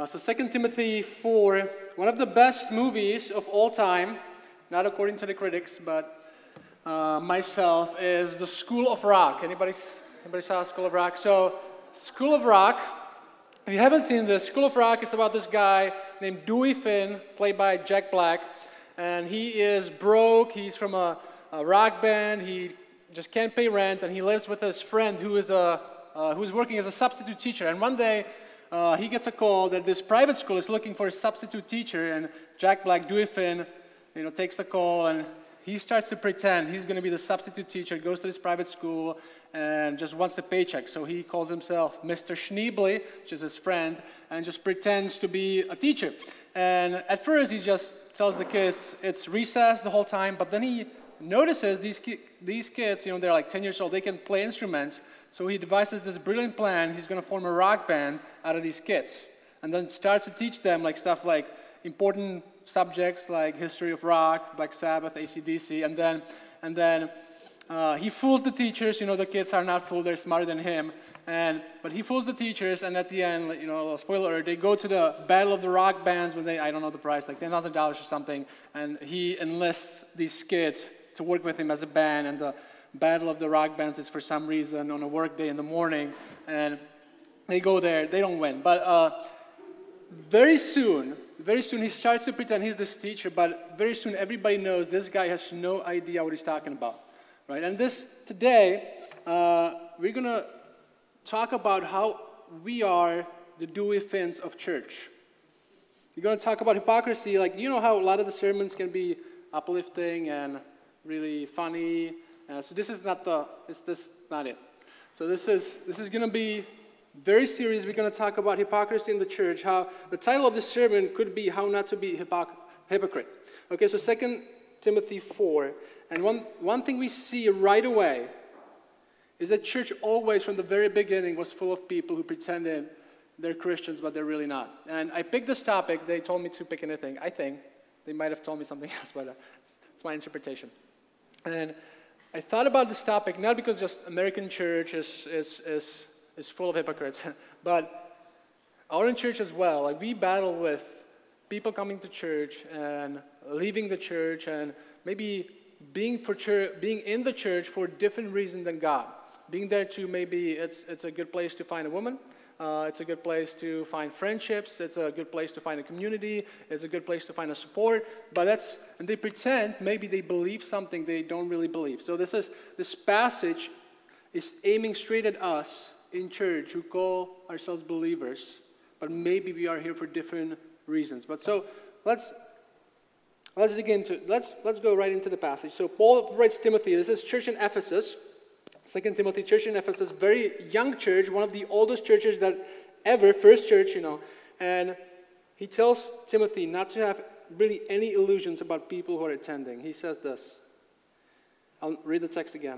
So 2 Timothy 4, one of the best movies of all time, not according to the critics, but myself, is The School of Rock. Anybody saw School of Rock? So School of Rock, if you haven't seen this, School of Rock is about this guy named Dewey Finn, played by Jack Black, and he is broke. He's from a rock band. He just can't pay rent, and he lives with his friend who's working as a substitute teacher. And one day, he gets a call that this private school is looking for a substitute teacher, and Jack Black, Dewey Finn, takes the call, and he starts to pretend he's going to be the substitute teacher, goes to this private school, and just wants a paycheck. So he calls himself Mr. Schneebly, which is his friend, and just pretends to be a teacher. And at first, he just tells the kids it's recess the whole time, but then he notices these kids, they're like 10 years old, they can play instruments. So he devises this brilliant plan. He's going to form a rock band out of these kids, and then starts to teach them stuff like important subjects like history of rock, Black Sabbath, AC/DC, and then he fools the teachers. The kids are not fooled; they're smarter than him. But he fools the teachers, and at the end, spoiler alert, they go to the Battle of the Rock Bands when I don't know the price, like $10,000 or something, and he enlists these kids to work with him as a band, and the Battle of the Rock Bands is for some reason on a work day in the morning, and they go there. They don't win, but very soon he starts to pretend he's this teacher, but very soon everybody knows this guy has no idea what he's talking about, right? And today we're going to talk about how we are the Dewey Finns of church. We're going to talk about hypocrisy, how a lot of the sermons can be uplifting and really funny. So this is not it. So this is going to be very serious. We're going to talk about hypocrisy in the church. How the title of this sermon could be "How Not to Be Hypocrite." Okay, so 2 Timothy 4, and one thing we see right away is that church always, from the very beginning, was full of people who pretended they're Christians, but they're really not. And I picked this topic. They told me to pick anything. I think they might have told me something else, but it's my interpretation. And I thought about this topic not because just American church is full of hypocrites, but our church as well. We battle with people coming to church and leaving the church, and maybe being in the church for a different reason than God. Being there to maybe it's a good place to find a woman. It's a good place to find friendships. It's a good place to find a community. It's a good place to find a support. And they pretend maybe they believe something they don't really believe. So this passage is aiming straight at us in church who call ourselves believers, but maybe we are here for different reasons. But so let's go right into the passage. So Paul writes Timothy. This is church in Ephesus. 2 Timothy, church in Ephesus, very young church, one of the oldest churches first church, and he tells Timothy not to have really any illusions about people who are attending. He says this. I'll read the text again.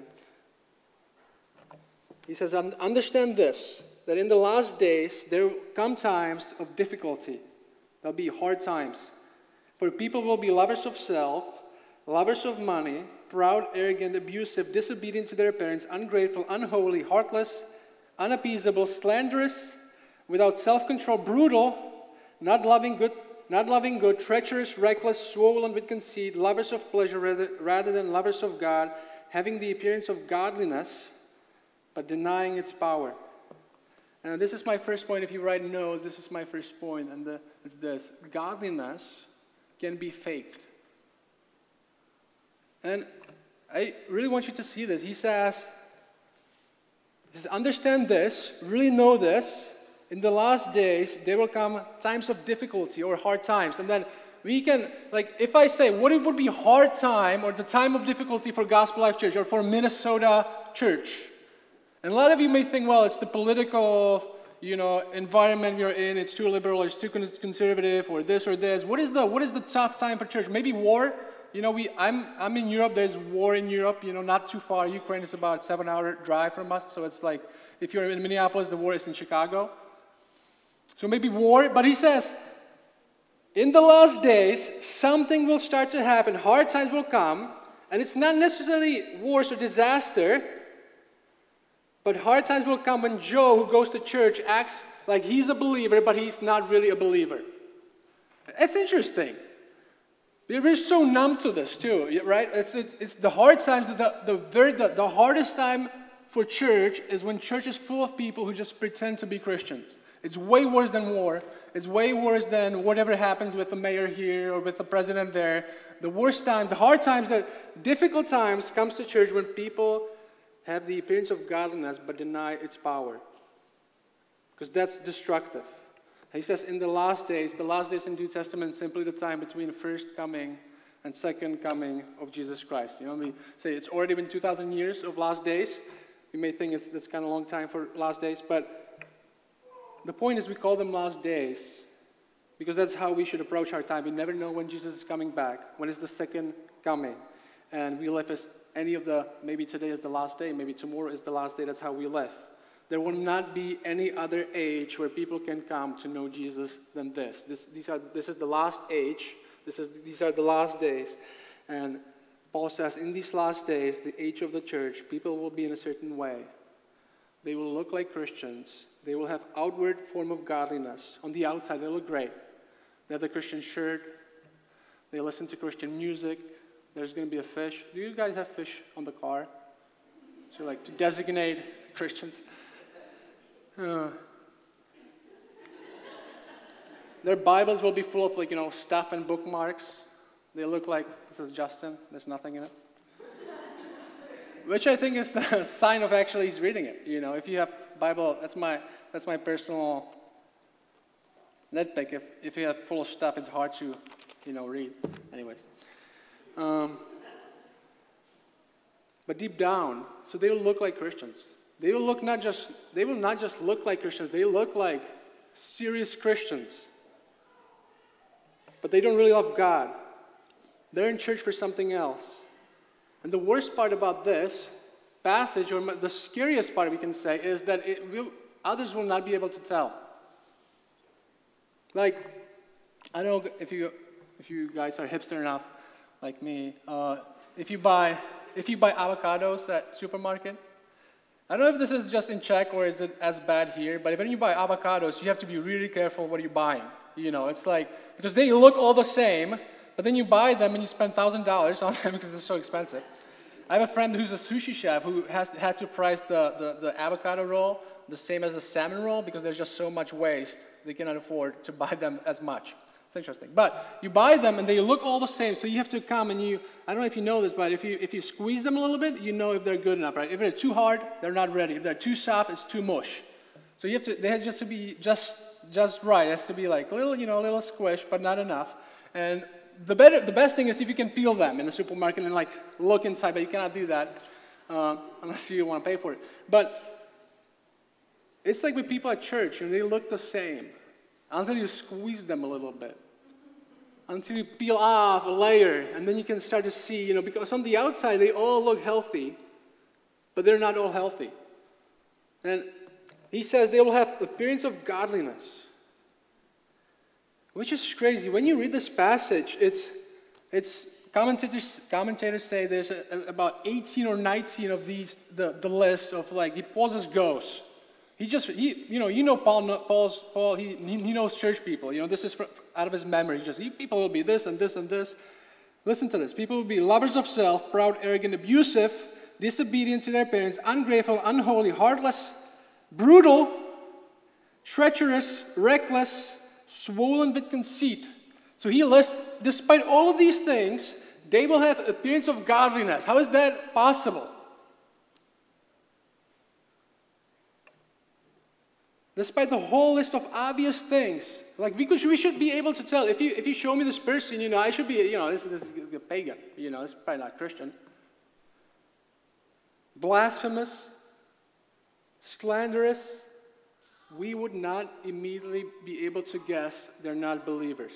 He says, "Understand this, that in the last days there will come times of difficulty. There'll be hard times. For people will be lovers of self, lovers of money, proud, arrogant, abusive, disobedient to their parents, ungrateful, unholy, heartless, unappeasable, slanderous, without self-control, brutal, not loving good, treacherous, reckless, swollen with conceit, lovers of pleasure rather than lovers of God, having the appearance of godliness, but denying its power." And this is my first point. If you write notes, this is my first point, and it's this: godliness can be faked. And I really want you to see this. He says, understand this, really know this. In the last days, there will come times of difficulty or hard times. And then we can, if I say, what it would be hard time or the time of difficulty for Gospel Life Church or for Minnesota Church? And a lot of you may think, well, it's the political, environment we're in. It's too liberal or it's too conservative or this or this. What is the tough time for church? Maybe war. I'm in Europe. There's war in Europe. Not too far. Ukraine is about a 7-hour drive from us. So it's like if you're in Minneapolis, the war is in Chicago. So maybe war. But he says, in the last days, something will start to happen. Hard times will come, and it's not necessarily wars or disaster. But hard times will come when Joe, who goes to church, acts like he's a believer, but he's not really a believer. It's interesting. We're so numb to this too, right? It's the hard times. The hardest time for church is when church is full of people who just pretend to be Christians. It's way worse than war. It's way worse than whatever happens with the mayor here or with the president there. The worst time, the hard times, the difficult times comes to church when people have the appearance of godliness but deny its power. Because that's destructive. He says in the last days in New Testament is simply the time between the first coming and second coming of Jesus Christ. You know, we say it's already been 2,000 years of last days. You may think that's kind of a long time for last days, but the point is we call them last days because that's how we should approach our time. We never know when Jesus is coming back, when is the second coming. And we live as maybe today is the last day, maybe tomorrow is the last day, that's how we live. There will not be any other age where people can come to know Jesus than this. This is the last age. These are the last days. And Paul says, in these last days, the age of the church, people will be in a certain way. They will look like Christians. They will have outward form of godliness. On the outside, they look great. They have the Christian shirt. They listen to Christian music. There's going to be a fish. Do you guys have fish on the car? So like to designate Christians. Their Bibles will be full of stuff and bookmarks. They look like, this is Justin, there's nothing in it. Which I think is the sign of actually he's reading it. You know, if you have Bible, that's my personal nitpick. If you have full of stuff, it's hard to, read. Anyways. But deep down, so they will look like Christians. They will not just look like Christians, they look like serious Christians. But they don't really love God. They're in church for something else. And the worst part about this passage, or the scariest part we can say, is that others will not be able to tell. Like, I don't know if you guys are hipster enough, like me. If you buy avocados at supermarket, I don't know if this is just in Czech or is it as bad here, but when you buy avocados, you have to be really careful what you're buying. It's like, because they look all the same, but then you buy them and you spend $1,000 on them because they're so expensive. I have a friend who's a sushi chef who had to price the avocado roll the same as a salmon roll because there's just so much waste, they cannot afford to buy them as much. It's interesting. But you buy them and they look all the same, so you have to come and I don't know if you know this, but if you squeeze them a little bit, you know if they're good enough, right? If they're too hard, they're not ready. If they're too soft, it's too mush. So they have just to be just right. It has to be like a little squish, but not enough. And the best thing is if you can peel them in the supermarket and look inside, but you cannot do that unless you want to pay for it. But it's like with people at church, they look the same until you squeeze them a little bit, until you peel off a layer, and then you can start to see, because on the outside they all look healthy, but they're not all healthy. And he says they will have appearance of godliness, which is crazy. When you read this passage, it's commentators say there's about 18 or 19 of these, the list of he pulls his goes. Paul, he knows church people. This is out of his memory. People will be this and this and this. Listen to this. People will be lovers of self, proud, arrogant, abusive, disobedient to their parents, ungrateful, unholy, heartless, brutal, treacherous, reckless, swollen with conceit. So he lists, despite all of these things, they will have appearance of godliness. How is that possible? Despite the whole list of obvious things, we should be able to tell. If you show me this person, I should be, this is a pagan. This is probably not Christian. Blasphemous, slanderous, we would not immediately be able to guess they're not believers.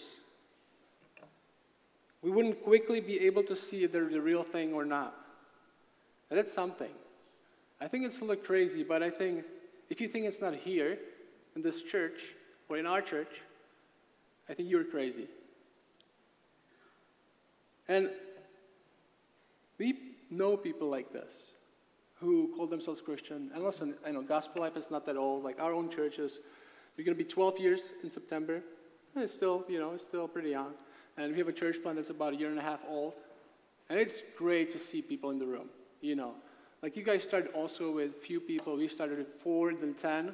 We wouldn't quickly be able to see if they're the real thing or not. That is something. I think it's a little crazy, but I think if you think it's not here, in this church, or in our church, I think you're crazy. And we know people like this, who call themselves Christian. And listen, I know Gospel Life is not that old. Like our own churches, we're going to be 12 years in September. And it's still, it's still pretty young. And we have a church plant that's about a year and a half old. And it's great to see people in the room, Like you guys started also with few people. We started with 4, then 10.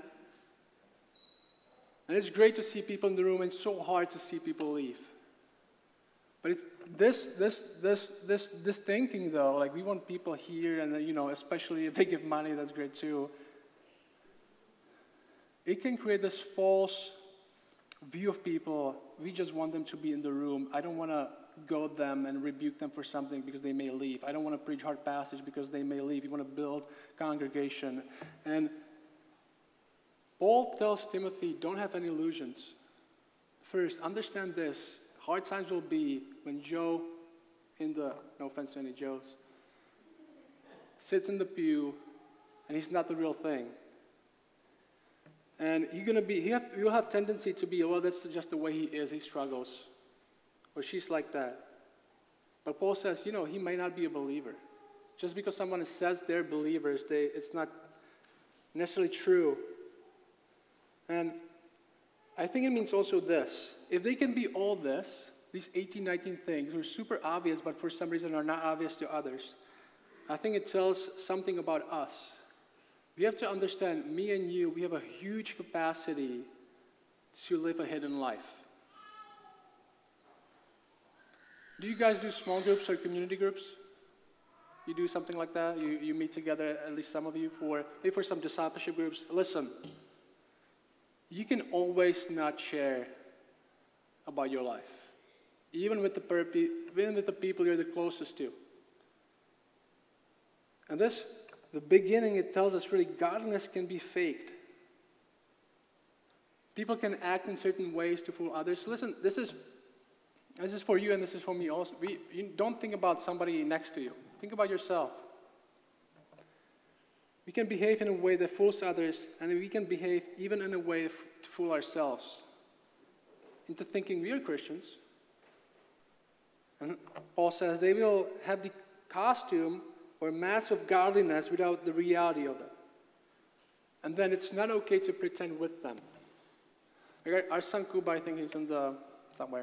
And it's great to see people in the room, and it's so hard to see people leave. But it's this thinking though, like we want people here, and especially if they give money, that's great too. It can create this false view of people. We just want them to be in the room. I don't want to goad them and rebuke them for something because they may leave. I don't want to preach hard passage because they may leave. You want to build congregation. And Paul tells Timothy, don't have any illusions. First, understand this. Hard times will be when Joe, no offense to any Joes, sits in the pew and he's not the real thing. And you'll have tendency to be, well, that's just the way he is, he struggles. Or she's like that. But Paul says, he may not be a believer. Just because someone says they're believers, it's not necessarily true. And I think it means also this. If they can be all this, these 18, 19 things are super obvious, but for some reason are not obvious to others, I think it tells something about us. We have to understand, me and you, we have a huge capacity to live a hidden life. Do you guys do small groups or community groups? You do something like that? You meet together, at least some of you, maybe for some discipleship groups? Listen, you can always not share about your life, even with the people you're the closest to. And the beginning, it tells us really godliness can be faked. People can act in certain ways to fool others. Listen, this is for you and this is for me also. You don't think about somebody next to you. Think about yourself. We can behave in a way that fools others, and we can behave even in a way to fool ourselves into thinking we are Christians. And Paul says they will have the costume or mask of godliness without the reality of it. And then it's not okay to pretend with them. Our son Kuba, I think he's in somewhere.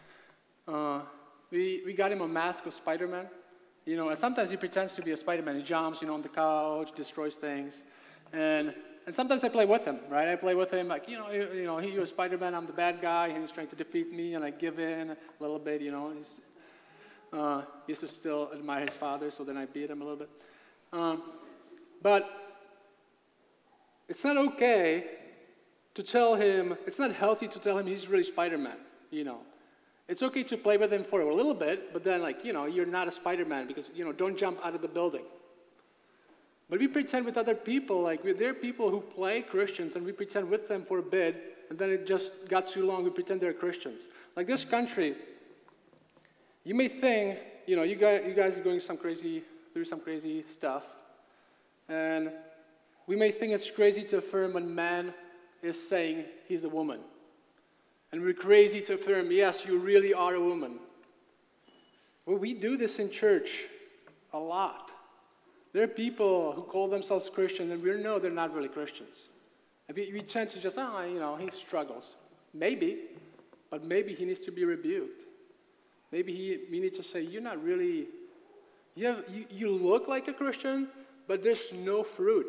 We got him a mask of Spider-Man. And sometimes he pretends to be a Spider-Man. He jumps, on the couch, destroys things. And sometimes I play with him, right? I play with him like, he was Spider-Man, I'm the bad guy, and he's trying to defeat me, and I give in a little bit, He used to still admire his father, so then I beat him a little bit. But it's not okay to tell him, it's not healthy to tell him he's really Spider-Man, It's okay to play with him for a little bit, but then you're not a Spider-Man because, don't jump out of the building. But we pretend with other people, there are people who play Christians and we pretend with them for a bit, and then it just got too long, we pretend they're Christians. Like this country, you may think, you guys are going through some crazy stuff, and we may think it's crazy to affirm when man is saying he's a woman. And we're crazy to affirm, yes, you really are a woman. Well, we do this in church a lot. There are people who call themselves Christians, and we know they're not really Christians. And we tend to just, he struggles. Maybe, but maybe he needs to be rebuked. Maybe we need to say, you're not really, you look like a Christian, but there's no fruit.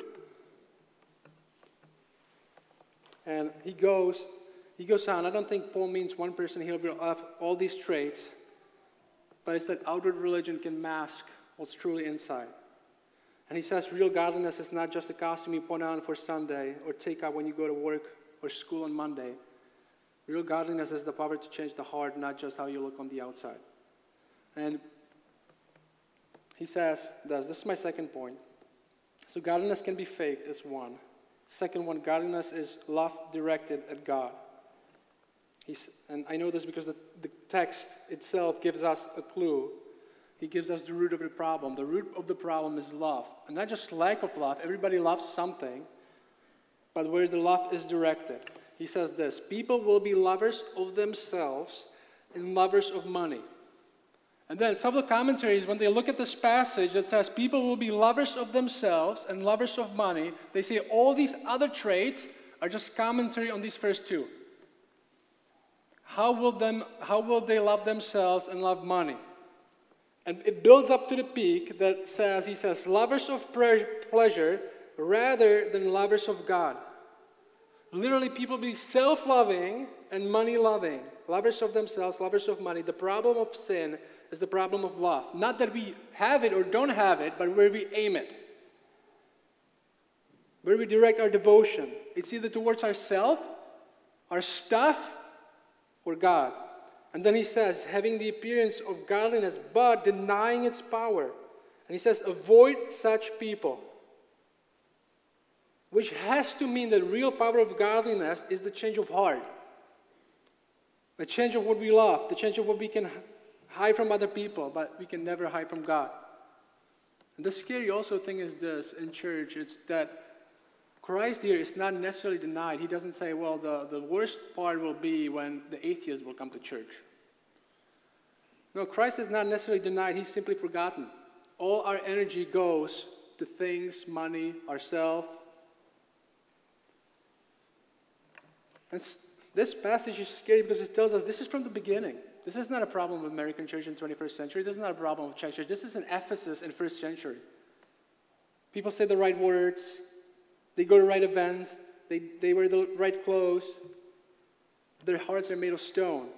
And he goes on. I don't think Paul means one person here will have all these traits, but it's that outward religion can mask what's truly inside. And he says real godliness is not just a costume you put on for Sunday or take out when you go to work or school on Monday. Real godliness is the power to change the heart, not just how you look on the outside. And he says, this is my second point. So godliness can be faked is one. Second one, godliness is love directed at God. And I know this because the text itself gives us a clue. He gives us the root of the problem. The root of the problem is love. And not just lack of love. Everybody loves something. But where the love is directed. He says this, people will be lovers of themselves and lovers of money. And then some of the commentaries, when they look at this passage that says people will be lovers of themselves and lovers of money, they say all these other traits are just commentary on these first two. How will they love themselves and love money? And it builds up to the peak that says, he says, lovers of pleasure rather than lovers of God. Literally, people be self-loving and money-loving. Lovers of themselves, lovers of money. The problem of sin is the problem of love. Not that we have it or don't have it, but where we aim it. Where we direct our devotion. It's either towards ourselves, our stuff, or God. And then he says, having the appearance of godliness, but denying its power. And he says, avoid such people. Which has to mean that real power of godliness is the change of heart. The change of what we love. The change of what we can hide from other people, but we can never hide from God. And the scary also thing is this in church, it's that Christ here is not necessarily denied. He doesn't say, well, the worst part will be when the atheists will come to church. No, Christ is not necessarily denied. He's simply forgotten. All our energy goes to things, money, ourselves. And this passage is scary because it tells us this is from the beginning. This is not a problem of American church in the 21st century. This is not a problem of Czech church. This is in Ephesus in the 1st century. People say the right words. They go to right events. They wear the right clothes. Their hearts are made of stone.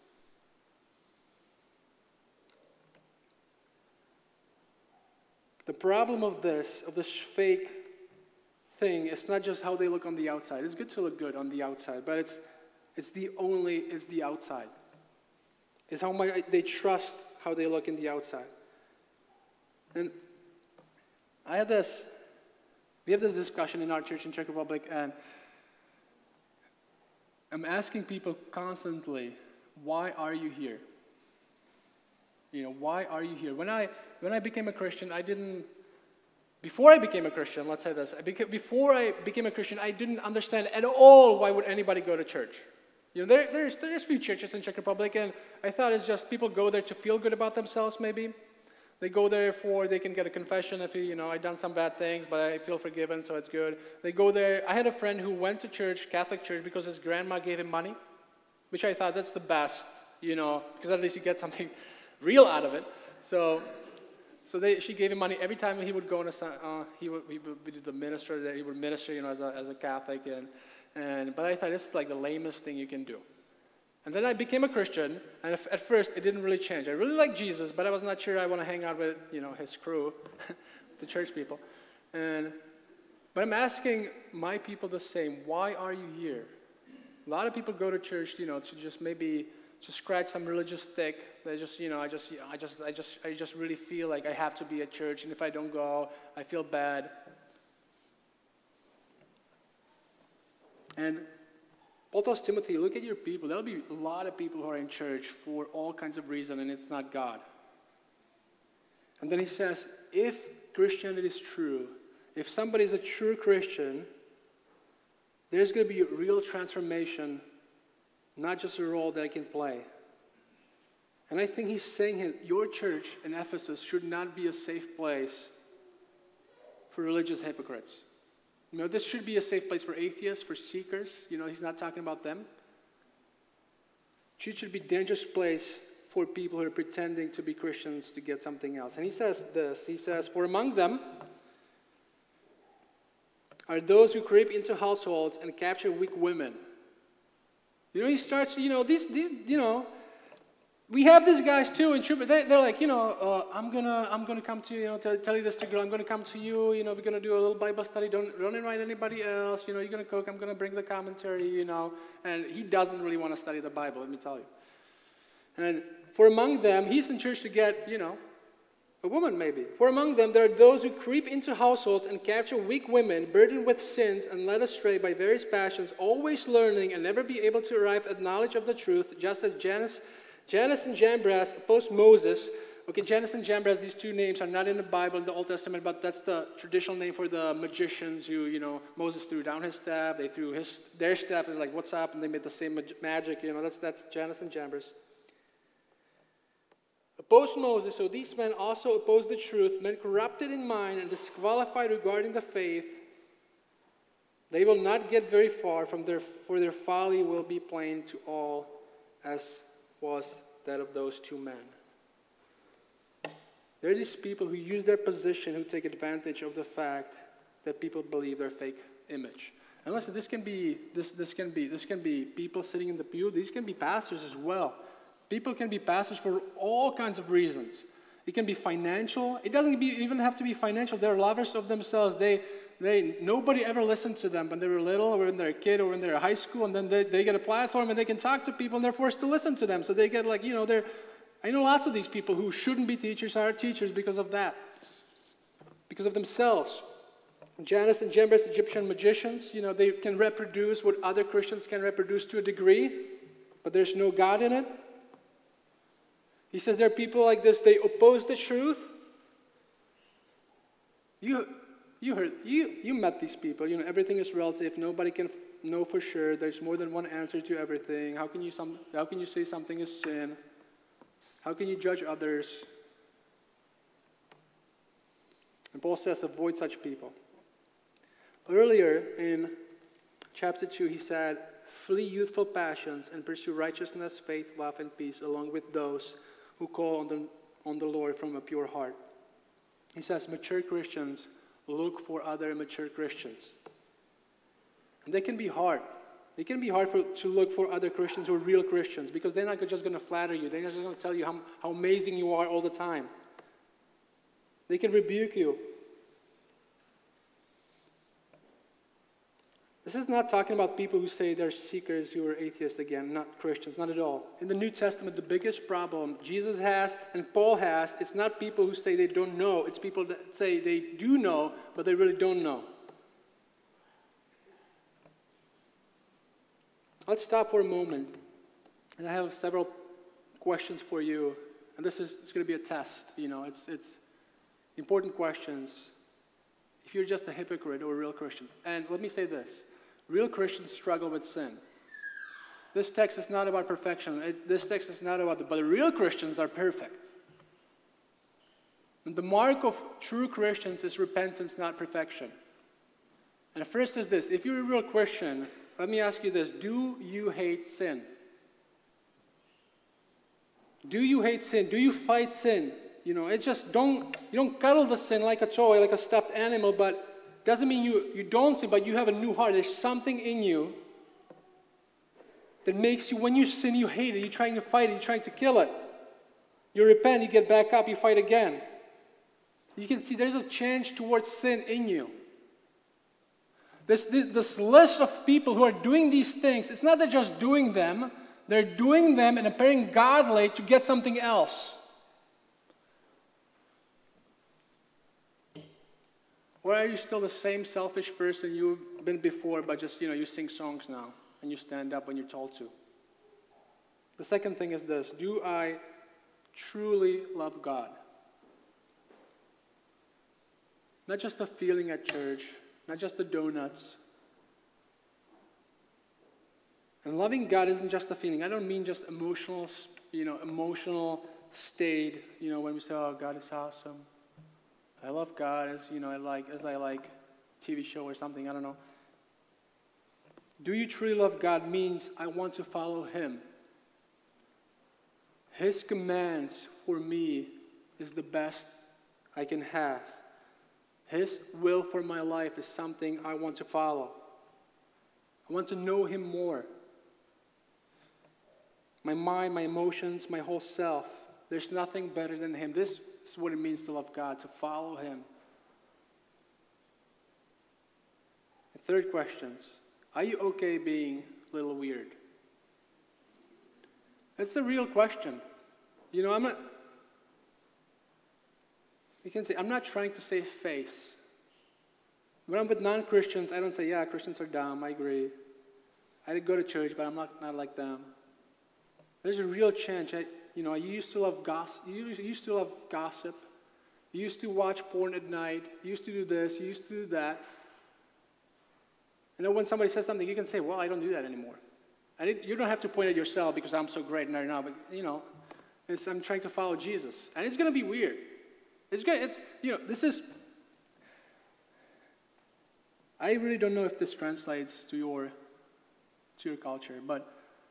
The problem of this fake thing, is not just how they look on the outside. It's good to look good on the outside, but it's the outside. It's how much they trust how they look in the outside. And we have this discussion in our church in Czech Republic, and I'm asking people constantly, why are you here? Why are you here? When I became a Christian, before I became a Christian, let's say this, before I became a Christian, I didn't understand at all why would anybody go to church. There's a few churches in Czech Republic, and I thought it's just people go there to feel good about themselves, maybe. They go there they can get a confession if I've done some bad things, but I feel forgiven, so it's good. They go there. I had a friend who went to church, Catholic church, because his grandma gave him money, which I thought that's the best, because at least you get something real out of it. So she gave him money every time he would go on he would be the minister there. He would minister, as a Catholic, but I thought this is like the lamest thing you can do. And then I became a Christian, and at first it didn't really change. I really liked Jesus, but I was not sure I want to hang out with his crew, the church people. But I'm asking my people the same. Why are you here? A lot of people go to church, to just maybe to scratch some religious stick. They just, I just really feel like I have to be at church, and if I don't go, I feel bad. And Paul tells Timothy, look at your people. There'll be a lot of people who are in church for all kinds of reasons, and it's not God. And then he says, if Christianity is true, if somebody is a true Christian, there's going to be a real transformation, not just a role that I can play. And I think he's saying your church in Ephesus should not be a safe place for religious hypocrites. This should be a safe place for atheists, for seekers. He's not talking about them. Church should be a dangerous place for people who are pretending to be Christians to get something else. And he says this. He says, for among them are those who creep into households and capture weak women. He starts, we have these guys too in church. They're like, I'm gonna come to you, tell you this to girl. I'm gonna come to you. We're gonna do a little Bible study. Don't invite anybody else. You're gonna cook. I'm gonna bring the commentary. And he doesn't really want to study the Bible. Let me tell you. And for among them, he's in church to get, a woman maybe. For among them, there are those who creep into households and capture weak women, burdened with sins and led astray by various passions, always learning and never be able to arrive at knowledge of the truth, just as Jannes and Jambres opposed Moses. Okay, Jannes and Jambres, these two names are not in the Bible, in the Old Testament, but that's the traditional name for the magicians who, Moses threw down his staff, they threw their staff, and like, what's up? And they made the same magic, that's Jannes and Jambres. opposed Moses, so these men also opposed the truth, men corrupted in mind and disqualified regarding the faith. They will not get very far, for their folly will be plain to all, as was that of those two men. There are these people who use their position, who take advantage of the fact that people believe their fake image. And listen, this can be people sitting in the pew. These can be pastors as well. People can be pastors for all kinds of reasons. It can be financial. It doesn't even have to be financial. They're lovers of themselves. Nobody ever listened to them when they were little, or when they're a kid, or when they're in high school, and then they get a platform and they can talk to people and they're forced to listen to them. So they get I know lots of these people who shouldn't be teachers are teachers because of that, because of themselves. Jannes and Jambres, Egyptian magicians, they can reproduce what other Christians can reproduce to a degree, but there's no God in it. He says there are people like this, they oppose the truth. You met these people. Everything is relative. Nobody can know for sure. There's more than one answer to everything. How can you say something is sin? How can you judge others? And Paul says, avoid such people. Earlier in chapter 2, he said, flee youthful passions and pursue righteousness, faith, love, and peace, along with those who call on the Lord from a pure heart. He says, mature Christians look for other mature Christians. And they can be hard. It can be hard to look for other Christians who are real Christians, because they're not just going to flatter you. They're not just going to tell you how amazing you are all the time. They can rebuke you. This is not talking about people who say they're seekers who are atheists again, not Christians, not at all. In the New Testament, the biggest problem Jesus has and Paul has, it's not people who say they don't know. It's people that say they do know, but they really don't know. Let's stop for a moment. And I have several questions for you. And it's going to be a test. It's important questions. If you're just a hypocrite or a real Christian. And let me say this. Real Christians struggle with sin. This text is not about perfection. This text is not about but real Christians are perfect. And the mark of true Christians is repentance, not perfection. And first is this. If you're a real Christian, let me ask you this. Do you hate sin? Do you hate sin? Do you fight sin? You don't cuddle the sin like a toy, like a stuffed animal, but doesn't mean you don't sin, but you have a new heart. There's something in you that makes you, when you sin, you hate it. You're trying to fight it. You're trying to kill it. You repent, you get back up, you fight again. You can see there's a change towards sin in you. This list of people who are doing these things, it's not they're just doing them. They're doing them and appearing godly to get something else. Or are you still the same selfish person you've been before, but just, you sing songs now and you stand up when you're told to? The second thing is this. Do I truly love God? Not just the feeling at church, not just the donuts. And loving God isn't just a feeling. I don't mean just emotional state, when we say, oh, God is awesome. I love God as I like TV show or something, I don't know. Do you truly love God means I want to follow Him. His commands for me is the best I can have. His will for my life is something I want to follow. I want to know Him more. My mind, my emotions, my whole self. There's nothing better than Him. This is what it means to love God, to follow Him. And third question, are you okay being a little weird? It's a real question. I'm not trying to save face. When I'm with non-Christians, I don't say, yeah, Christians are dumb, I agree. I go to church, but I'm not like them. There's a real change. You used to love gossip. You used to love gossip. You used to watch porn at night. You used to do this. You used to do that. And then when somebody says something, you can say, well, I don't do that anymore. And you don't have to point at yourself because I'm so great right now. But, I'm trying to follow Jesus. And it's going to be weird. It's good. I really don't know if this translates to your culture, but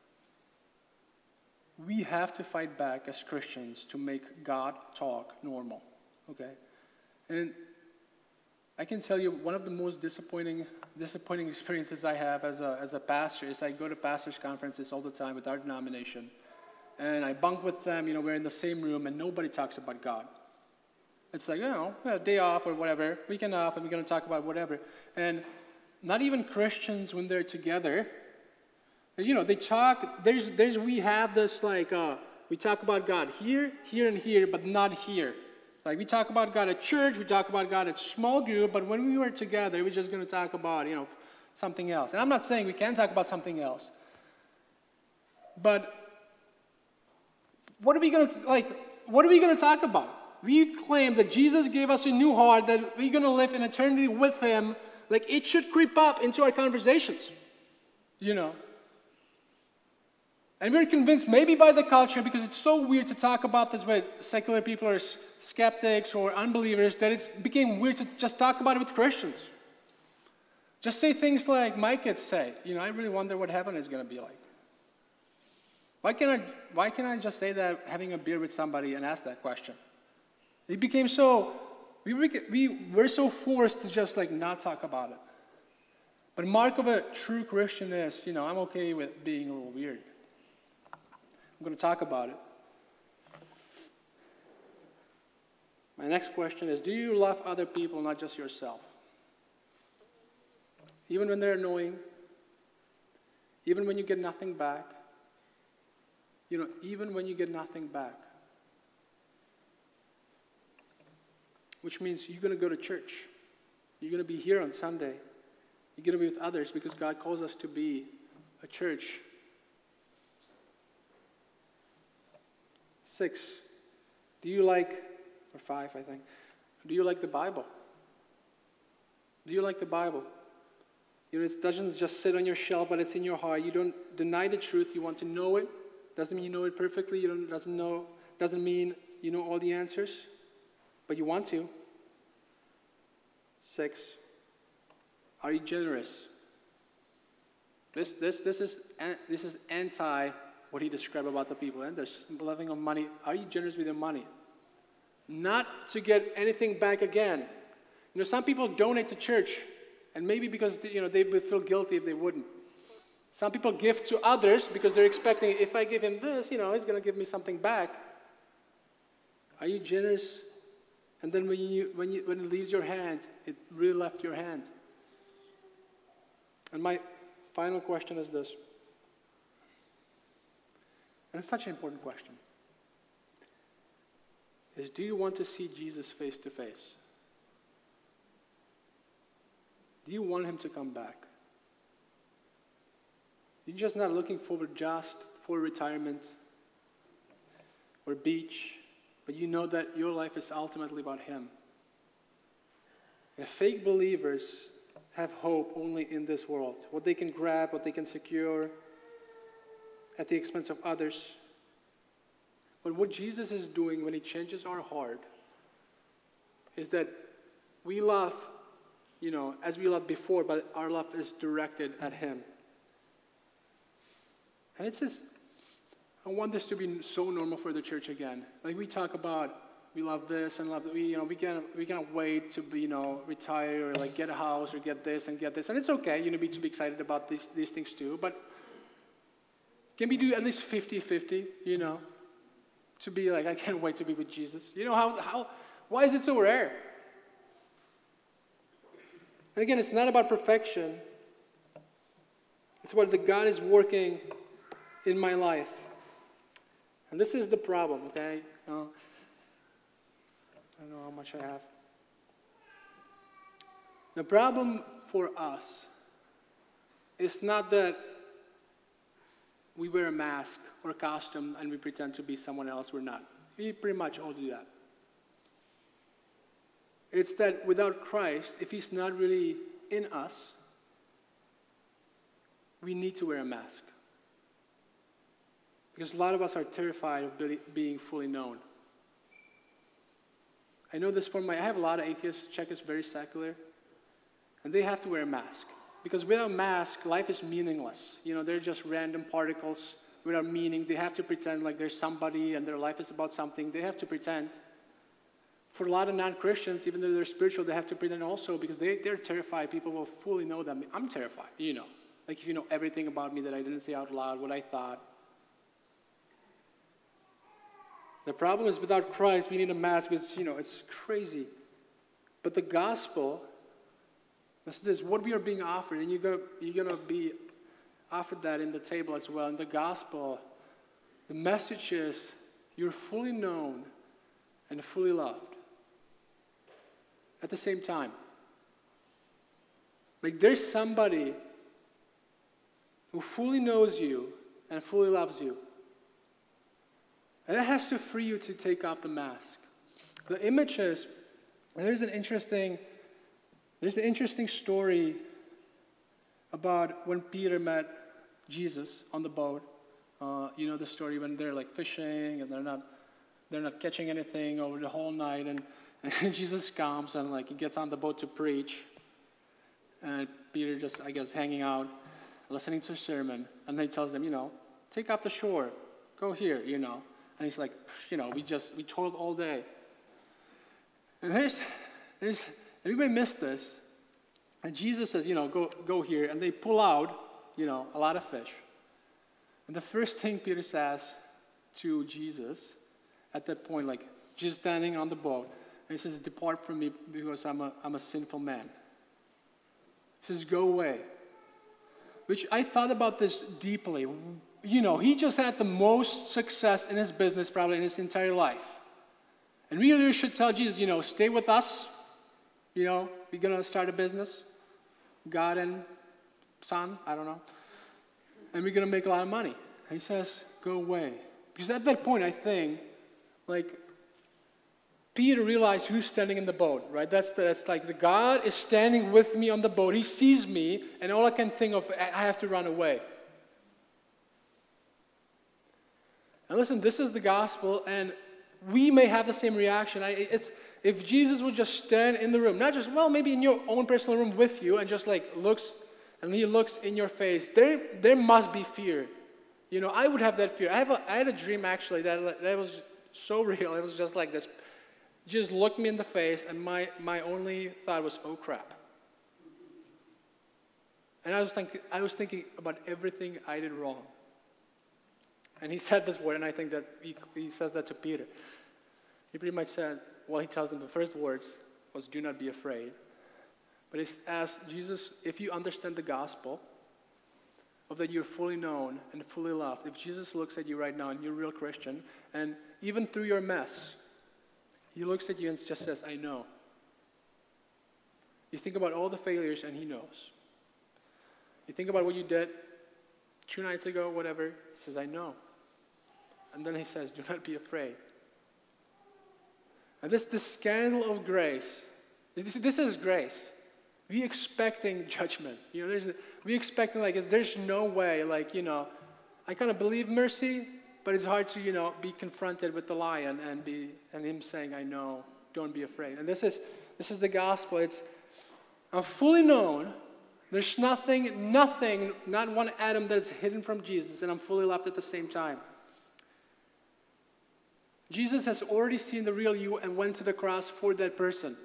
we have to fight back as Christians to make God talk normal, okay? And I can tell you one of the most disappointing experiences I have as a pastor is I go to pastors' conferences all the time with our denomination, and I bunk with them, we're in the same room, and nobody talks about God. It's like, day off or whatever, weekend off, and we're going to talk about whatever. And not even Christians, when they're together, they talk, we have this we talk about God here, here, and here, but not here. Like we talk about God at church, we talk about God at small group, but when we were together, we're just going to talk about, something else. And I'm not saying we can't talk about something else. But what are we going to talk about? We claim that Jesus gave us a new heart, that we're going to live in eternity with Him. Like it should creep up into our conversations, And we're convinced, maybe by the culture, because it's so weird to talk about this with secular people or skeptics or unbelievers, that it became weird to just talk about it with Christians. Just say things like my kids say, I really wonder what heaven is going to be like. Why can't I just say that having a beer with somebody and ask that question? It became we were so forced to just not talk about it. But mark of a true Christian is, I'm okay with being a little weird. I'm going to talk about it. My next question is, do you love other people, not just yourself? Even when they're annoying, even when you get nothing back, even when you get nothing back. Which means you're going to go to church. You're going to be here on Sunday. You're going to be with others because God calls us to be a church. 6, or 5, I think. Do you like the Bible? Do you like the Bible? It doesn't just sit on your shelf, but it's in your heart. You don't deny the truth. You want to know it. Doesn't mean you know it perfectly. Doesn't mean you know all the answers, but you want to. 6, are you generous? This is anti what he described about the people. And there's living on money. Are you generous with your money? Not to get anything back again. Some people donate to church, and maybe because they would feel guilty if they wouldn't. Some people give to others because they're expecting, if I give him this, he's going to give me something back. Are you generous? And then when it leaves your hand, it really left your hand. And my final question is this. And it's such an important question. Is, do you want to see Jesus face to face? Do you want him to come back? You're just not looking forward just for retirement or beach, but you know that your life is ultimately about him. And fake believers have hope only in this world. What they can grab, what they can secure at the expense of others. But what Jesus is doing when he changes our heart is that we love, as we loved before, but our love is directed at him. And it's just, I want this to be so normal for the church again. Like we talk about, we love this and love that. We can't wait to be, retire or get a house or get this and get this. And it's okay, to be excited about these things too. But can we do at least 50-50, to be I can't wait to be with Jesus. Why is it so rare? And again, it's not about perfection. It's about that God is working in my life. And this is the problem, okay? I don't know how much I have. The problem for us is not that we wear a mask or a costume and we pretend to be someone else. We're not. We pretty much all do that. It's that without Christ, if he's not really in us, we need to wear a mask. Because a lot of us are terrified of being fully known. I know this I have a lot of atheists. Czech is very secular. And they have to wear a mask. Because without a mask, life is meaningless. They're just random particles without meaning. They have to pretend like there's somebody and their life is about something. They have to pretend. For a lot of non-Christians, even though they're spiritual, they have to pretend also because they're terrified people will fully know them. I'm terrified, Like if you know everything about me that I didn't say out loud, what I thought. The problem is without Christ, we need a mask. It's crazy. But the gospel, this is what we are being offered, and you're gonna be offered that in the table as well. In the gospel, the message is you're fully known and fully loved at the same time. Like there's somebody who fully knows you and fully loves you. And that has to free you to take off the mask. The images, and there's an interesting story about when Peter met Jesus on the boat. The story when they're like fishing and they're not catching anything over the whole night, and Jesus comes and like he gets on the boat to preach, and Peter just hanging out, listening to a sermon, and then he tells them, take off the shore, go here, and he's like, we toiled all day, and everybody missed this, and Jesus says, go here, and they pull out, a lot of fish, and the first thing Peter says to Jesus at that point, like just standing on the boat, and he says, depart from me because I'm a sinful man. He says, go away. Which I thought about this deeply. He just had the most success in his business probably in his entire life. And we really should tell Jesus, stay with us. We're going to start a business. God and son, I don't know. And we're going to make a lot of money. And he says, go away. Because at that point, I think, like, Peter realized who's standing in the boat, right? That's like the God is standing with me on the boat. He sees me, and all I can think of, I have to run away. And listen, this is the gospel, and we may have the same reaction. If Jesus would just stand in the room, not just, maybe in your own personal room with you, and just like he looks in your face, there must be fear. I would have that fear. I had a dream actually that was so real. It was just like this. Just looked me in the face, and my only thought was, oh crap. And I was thinking about everything I did wrong. And he said this word, and I think that he says that to Peter. He pretty much said, he tells him the first words was, do not be afraid. But he asked Jesus, if you understand the gospel, of that you're fully known and fully loved, if Jesus looks at you right now and you're a real Christian, and even through your mess, he looks at you and just says, I know. You think about all the failures and he knows. You think about what you did 2 nights ago, whatever, he says, I know. And then he says, do not be afraid. And this scandal of grace, this is grace. We expecting judgment. We expecting there's no way, I kind of believe mercy, but it's hard to, be confronted with the lion and him saying, I know, don't be afraid. And this is the gospel. I'm fully known. There's nothing, not one atom that's hidden from Jesus, and I'm fully loved at the same time. Jesus has already seen the real you and went to the cross for that person.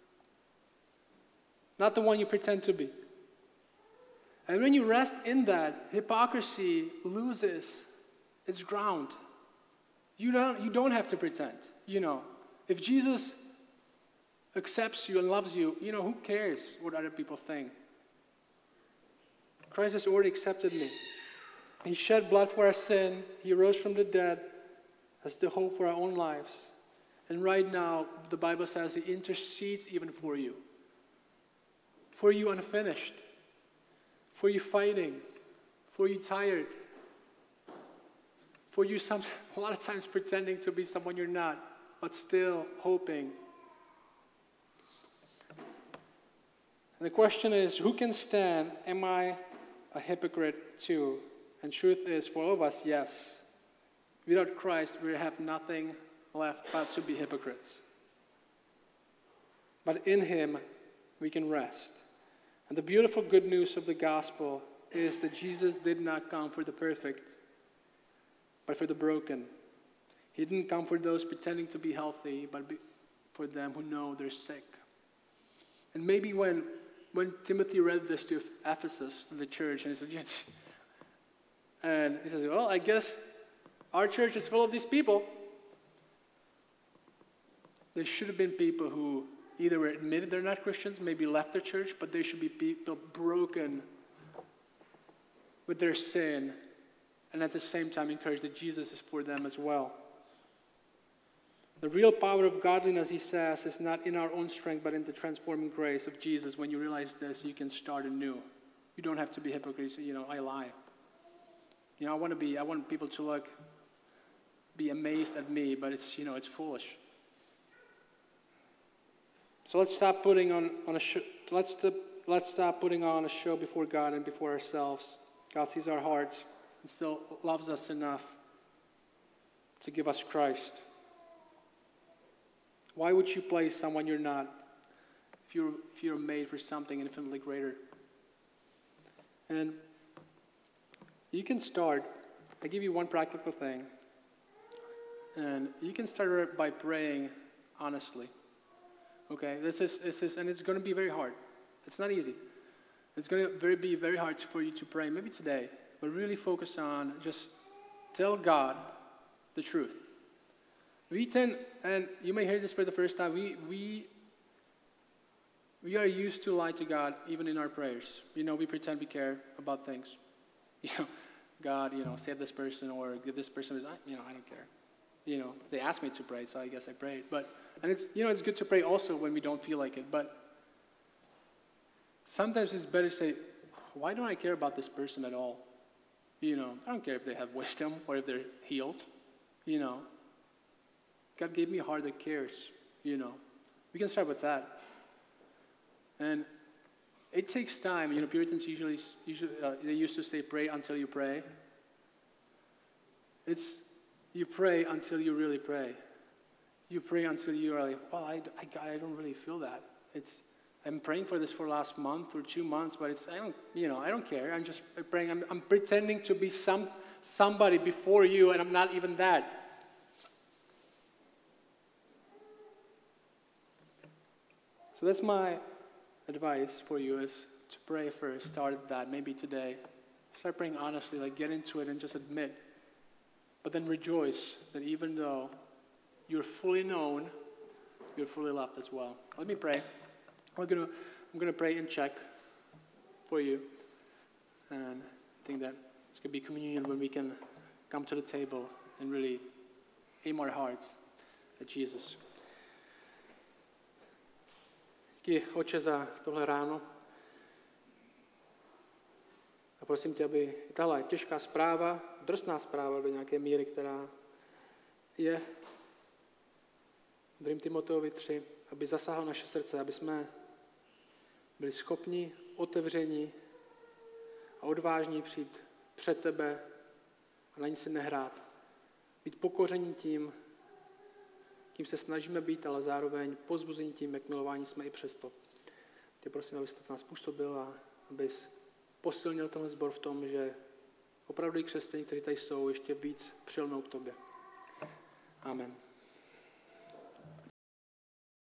Not the one you pretend to be. And when you rest in that, hypocrisy loses its ground. You don't have to pretend. If Jesus accepts you and loves you, who cares what other people think? Christ has already accepted me. He shed blood for our sin. He rose from the dead as the hope for our own lives. And right now, the Bible says he intercedes even for you. For you unfinished. For you fighting. For you tired. For you a lot of times pretending to be someone you're not, but still hoping. And the question is, who can stand? Am I a hypocrite too? And truth is, for all of us, yes. Without Christ, we have nothing left but to be hypocrites. But in him, we can rest. And the beautiful good news of the gospel is that Jesus did not come for the perfect, but for the broken. He didn't come for those pretending to be healthy, but for them who know they're sick. And maybe when Timothy read this to Ephesus, to the church, and he said, yes, and he says, well, I guess our church is full of these people. There should have been people who either were admitted they're not Christians, maybe left the church, but they should be people broken with their sin, and at the same time encouraged that Jesus is for them as well. The real power of godliness, he says, is not in our own strength, but in the transforming grace of Jesus. When you realize this, you can start anew. You don't have to be hypocrites. I lie. I want people to be amazed at me, but it's foolish. So let's stop putting on a show. Let's stop putting on a show before God and before ourselves. God sees our hearts and still loves us enough to give us Christ. Why would you place someone you're not if you're made for something infinitely greater? And you can start. I give you one practical thing. And you can start by praying honestly. Okay, this is, and it's going to be very hard. It's not easy. It's going to be very hard for you to pray, maybe today, but really focus on just tell God the truth. We tend, and you may hear this for the first time, we are used to lie to God even in our prayers. We pretend we care about things. God, save this person or give this person, I don't care. They asked me to pray, so I guess I prayed. And it's good to pray also when we don't feel like it, but sometimes it's better to say, why don't I care about this person at all? I don't care if they have wisdom or if they're healed. God gave me a heart that cares. We can start with that. And it takes time. Puritans usually they used to say, pray until you pray. You pray until you really pray. You pray until you are like, well, I don't really feel that. I'm praying for this for the last month or 2 months, but I don't care. I'm just praying. I'm pretending to be somebody before you, and I'm not even that. So that's my advice for you, is to pray first. Start at that. Maybe today. Start praying honestly, get into it and just admit. But then rejoice that even though you're fully known, you're fully loved as well. Let me pray. I'm gonna pray and check for you. And I think that it's gonna be communion when we can come to the table and really aim our hearts at Jesus. Díky, Otče, za tohle ráno. A prosím tě, aby tahle těžká zpráva, drsná zpráva do nějaké míry, která je v 2. Timoteovi 3, aby zasáhl naše srdce, aby jsme byli schopni, otevření a odvážní přijít před tebe a na ní si nehrát. Být pokoření tím, kým se snažíme být, ale zároveň povzbuzení tím, jak milováni jsme i přesto. Tě prosím, abys to v nás působil a abys posilnil tenhle sbor v tom, že opravdu i křesťané, kteří tady jsou, ještě víc přilnou k tobě. Amen.